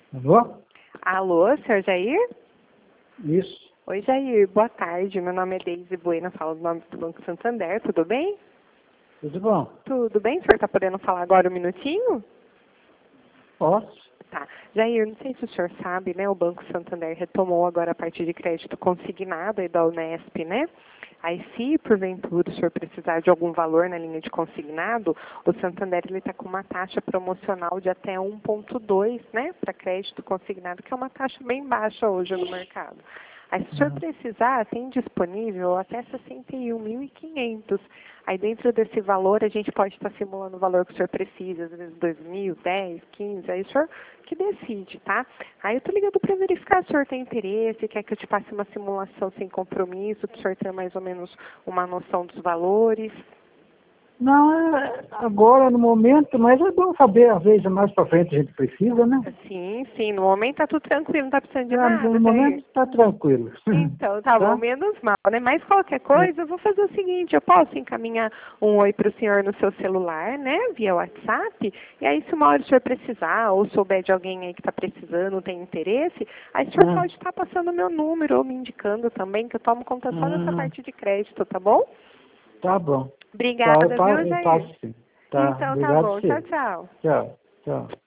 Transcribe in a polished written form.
Alô? Alô, senhor Jair? Isso. Oi, Jair, boa tarde. Meu nome é Deise Bueno, falo do nome do Banco Santander, tudo bem? Tudo bom? Tudo bem? O senhor está podendo falar agora um minutinho? Posso? Tá. Jair, não sei se o senhor sabe, né? O Banco Santander retomou agora a parte de crédito consignado aí da Unesp, né? Aí, se porventura o senhor precisar de algum valor na linha de consignado, o Santander está com uma taxa promocional de até 1,2, né? Para crédito consignado, que é uma taxa bem baixa hoje no mercado. Aí, se o senhor precisar, tem disponível até 61.500. Aí, dentro desse valor, a gente pode estar simulando o valor que o senhor precisa, às vezes 2.000, 10, 15, aí o senhor que decide, tá? Aí, eu estou ligando para verificar se o senhor tem interesse, quer que eu te passe uma simulação sem compromisso, para o senhor ter mais ou menos uma noção dos valores. Não, agora no momento, mas é bom saber, às vezes mais pra frente a gente precisa, né? Sim, sim, no momento tá tudo tranquilo, não tá precisando de nada, No momento Jair. está tranquilo. Então, tá bom, Tá? menos mal, né? Mas qualquer coisa, eu vou fazer o seguinte, eu posso encaminhar um oi para o senhor no seu celular, né? Via WhatsApp, e aí se uma hora o senhor precisar, ou souber de alguém aí que está precisando, tem interesse, aí o senhor pode estar passando o meu número, ou me indicando também, que eu tomo conta só dessa parte de crédito, tá bom? Tá bom. Tá, Obrigada, viu, eu Jair? passo sim. Tá, Então, tá obrigado bom. Tchau, sim. tchau. Tchau, tchau.